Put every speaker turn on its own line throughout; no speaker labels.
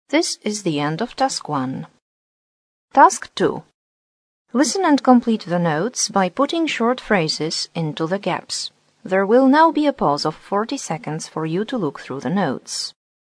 This is the end of Task 1. Task 2. Listen and complete the notes by putting short phrases into the gaps. There will now be a pause of 40 seconds for you to look through the notes.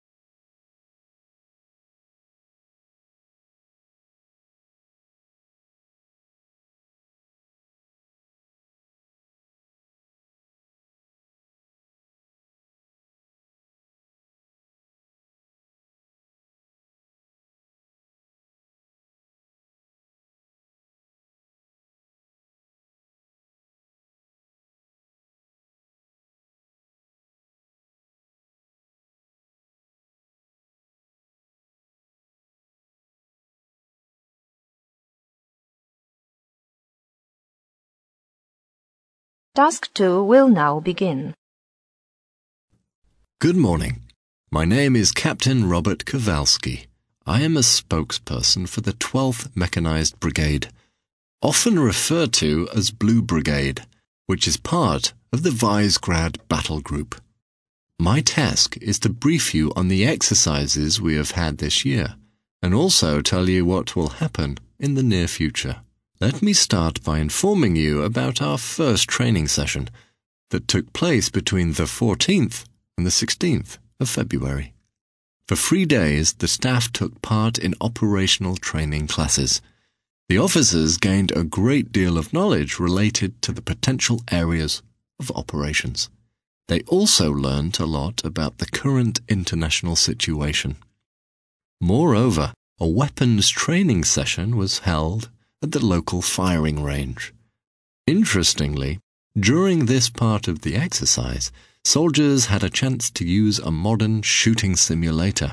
Task 2 will now begin.
Good morning. My name is Captain Robert Kowalski. I am a spokesperson for the 12th Mechanized Brigade, often referred to as Blue Brigade, which is part of the Visegrad Battle Group. My task is to brief you on the exercises we have had this year, and also tell you what will happen in the near future. Let me start by informing you about our first training session that took place between the 14th and the 16th of February. For 3 days, the staff took part in operational training classes. The officers gained a great deal of knowledge related to the potential areas of operations. They also learned a lot about the current international situation. Moreover, a weapons training session was held at the local firing range. Interestingly, during this part of the exercise, soldiers had a chance to use a modern shooting simulator.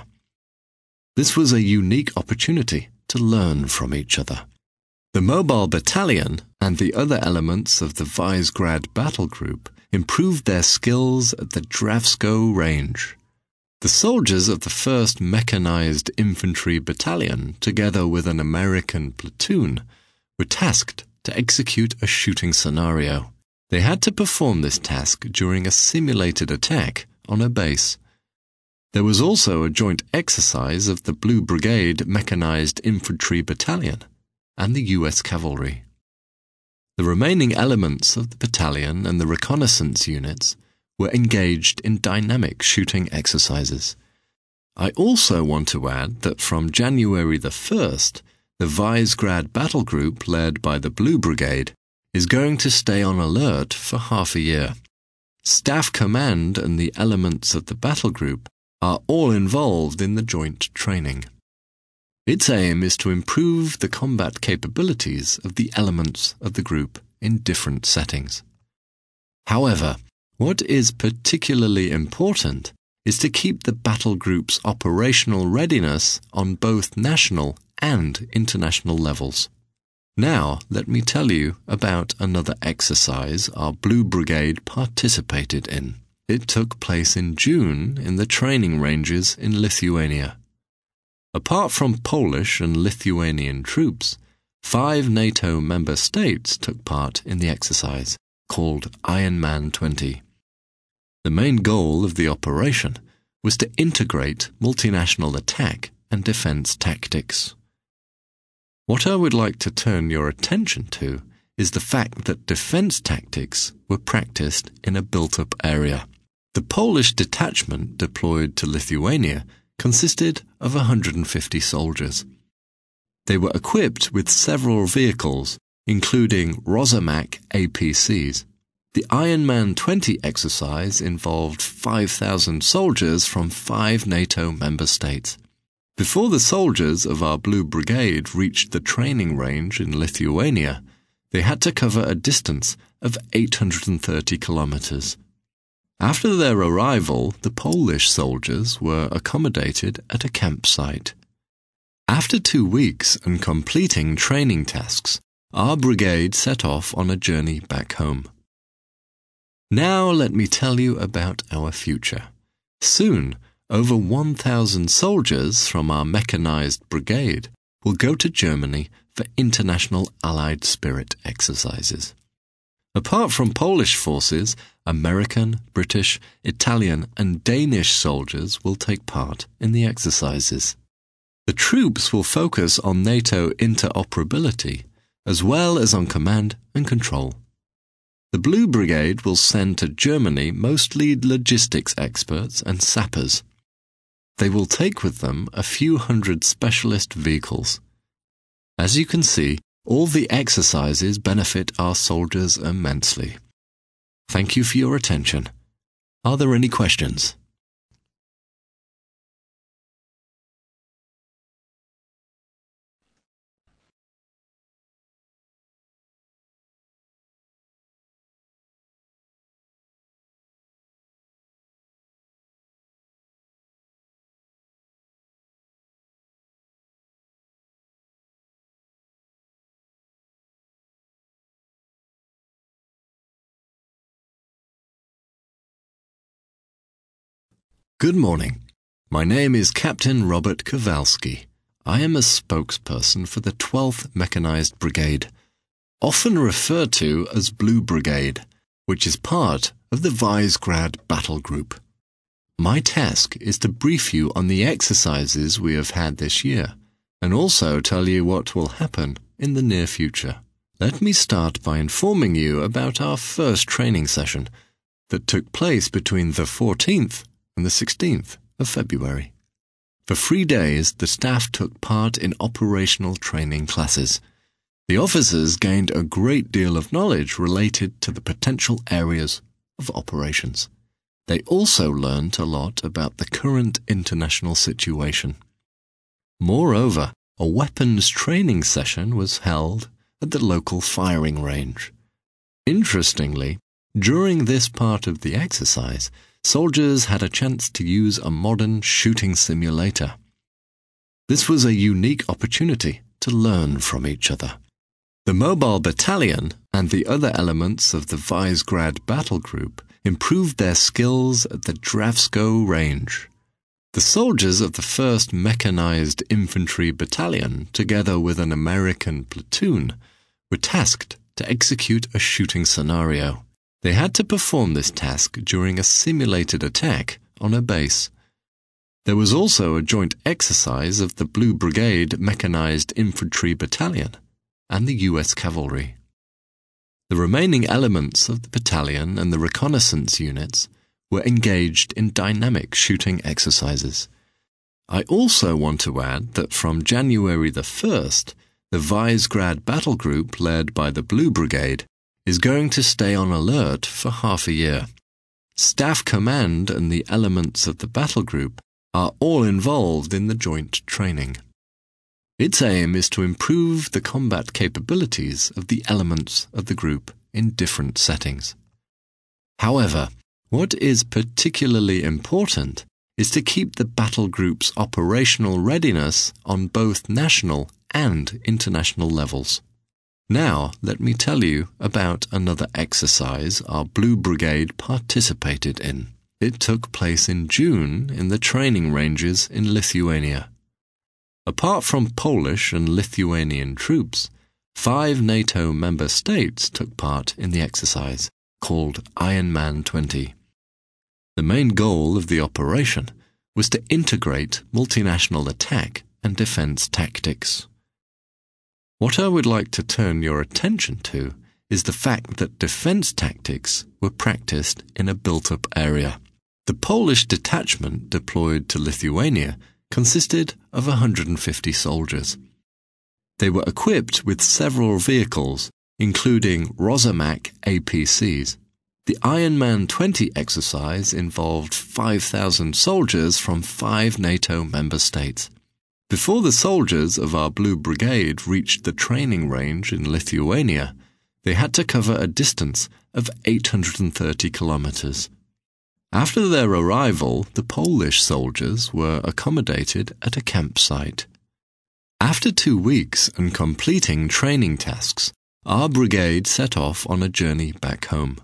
This was a unique opportunity to learn from each other. The Mobile Battalion and the other elements of the Visegrad Battle Group improved their skills at the Dravsko range. The soldiers of the 1st Mechanized Infantry Battalion, together with an American platoon, were tasked to execute a shooting scenario. They had to perform this task during a simulated attack on a base. There was also a joint exercise of the Blue Brigade Mechanized Infantry Battalion and the U.S. Cavalry. The remaining elements of the battalion and the reconnaissance units were engaged in dynamic shooting exercises. I also want to add that from January the 1st, the Visegrad Battle Group, led by the Blue Brigade, is going to stay on alert for half a year. Staff Command and the elements of the battle group are all involved in the joint training. Its aim is to improve the combat capabilities of the elements of the group in different settings. However, what is particularly important is to keep the battle group's operational readiness on both national and international levels. Now, let me tell you about another exercise our Blue Brigade participated in. It took place in June in the training ranges in Lithuania. Apart from Polish and Lithuanian troops, 5 NATO member states took part in the exercise, called Iron Man 20. The main goal of the operation was to integrate multinational attack and defense tactics. What I would like to turn your attention to is the fact that defense tactics were practiced in a built-up area. The Polish detachment deployed to Lithuania consisted of 150 soldiers. They were equipped with several vehicles, including Rosomak APCs. The Iron Man 20 exercise involved 5,000 soldiers from 5 NATO member states. Before the soldiers of our Blue Brigade reached the training range in Lithuania, they had to cover a distance of 830 kilometers. After their arrival, the Polish soldiers were accommodated at a campsite. After 2 weeks and completing training tasks, our brigade set off on a journey back home. Now let me tell you about our future. Soon, over 1,000 soldiers from our mechanized brigade will go to Germany for international Allied Spirit exercises. Apart from Polish forces, American, British, Italian and Danish soldiers will take part in the exercises. The troops will focus on NATO interoperability, as well as on command and control. The Blue Brigade will send to Germany mostly logistics experts and sappers. They will take with them a few hundred specialist vehicles. As you can see, all the exercises benefit our soldiers immensely. Thank you for your attention. Are there any questions? Good morning. My name is Captain Robert Kowalski. I am a spokesperson for the 12th Mechanized Brigade, often referred to as Blue Brigade, which is part of the Visegrad Battle Group. My task is to brief you on the exercises we have had this year, and also tell you what will happen in the near future. Let me start by informing you about our first training session that took place between the 14th and the 16th of February. For 3 days, the staff took part in operational training classes. The officers gained a great deal of knowledge related to the potential areas of operations. They also learned a lot about the current international situation. Moreover, a weapons training session was held at the local firing range. Interestingly, during this part of the exercise, soldiers had a chance to use a modern shooting simulator. This was a unique opportunity to learn from each other. The Mobile Battalion and the other elements of the Visegrad Battle Group improved their skills at the Dravsko range. The soldiers of the 1st Mechanized Infantry Battalion, together with an American platoon, were tasked to execute a shooting scenario. They had to perform this task during a simulated attack on a base. There was also a joint exercise of the Blue Brigade Mechanized Infantry Battalion and the US Cavalry. The remaining elements of the battalion and the reconnaissance units were engaged in dynamic shooting exercises. I also want to add that from January the 1st, the Visegrad Battle Group, led by the Blue Brigade, is going to stay on alert for half a year. Staff Command and the elements of the battle group are all involved in the joint training. Its aim is to improve the combat capabilities of the elements of the group in different settings. However, what is particularly important is to keep the battle group's operational readiness on both national and international levels. Now, let me tell you about another exercise our Blue Brigade participated in. It took place in June in the training ranges in Lithuania. Apart from Polish and Lithuanian troops, 5 NATO member states took part in the exercise, called Iron Man 20. The main goal of the operation was to integrate multinational attack and defense tactics. What I would like to turn your attention to is the fact that defense tactics were practiced in a built-up area. The Polish detachment deployed to Lithuania consisted of 150 soldiers. They were equipped with several vehicles, including Rosomak APCs. The Iron Man 20 exercise involved 5,000 soldiers from 5 NATO member states. Before the soldiers of our Blue Brigade reached the training range in Lithuania, they had to cover a distance of 830 kilometers. After their arrival, the Polish soldiers were accommodated at a campsite. After 2 weeks and completing training tasks, our brigade set off on a journey back home.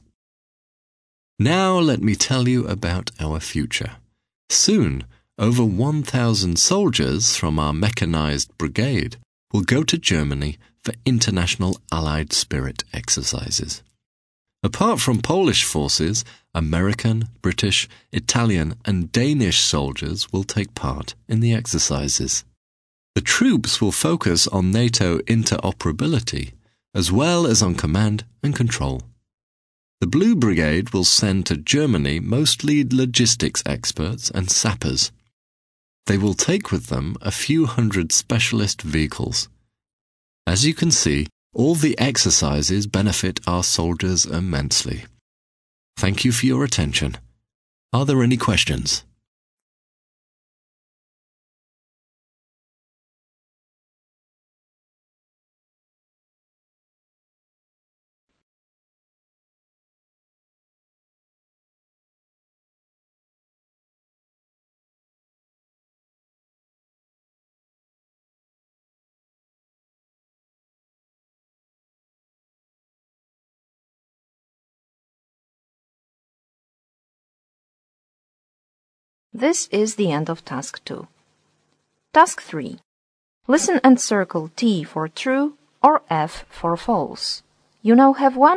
Now let me tell you about our future. Soon, over 1,000 soldiers from our mechanized brigade will go to Germany for international Allied Spirit exercises. Apart from Polish forces, American, British, Italian and Danish soldiers will take part in the exercises. The troops will focus on NATO interoperability, as well as on command and control. The Blue Brigade will send to Germany mostly logistics experts and sappers. They will take with them a few hundred specialist vehicles. As you can see, all the exercises benefit our soldiers immensely. Thank you for your attention. Are there any questions?
This is the end of Task 2. Task 3. Listen and circle T for true or F for false. You now have one